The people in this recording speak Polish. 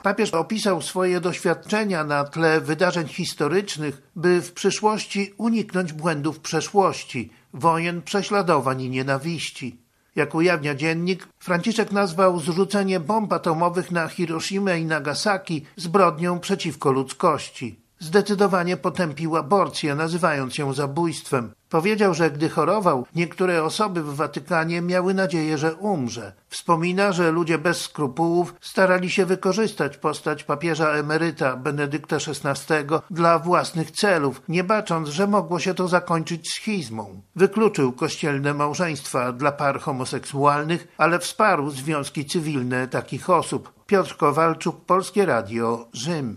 Papież opisał swoje doświadczenia na tle wydarzeń historycznych, by w przyszłości uniknąć błędów przeszłości, wojen, prześladowań i nienawiści. Jak ujawnia dziennik, Franciszek nazwał zrzucenie bomb atomowych na Hiroshimę i Nagasaki zbrodnią przeciwko ludzkości. Zdecydowanie potępił aborcję, nazywając ją zabójstwem. Powiedział, że gdy chorował, niektóre osoby w Watykanie miały nadzieję, że umrze. Wspomina, że ludzie bez skrupułów starali się wykorzystać postać papieża emeryta Benedykta XVI dla własnych celów, nie bacząc, że mogło się to zakończyć schizmą. Wykluczył kościelne małżeństwa dla par homoseksualnych, ale wsparł związki cywilne takich osób. Piotr Kowalczuk, Polskie Radio, Rzym.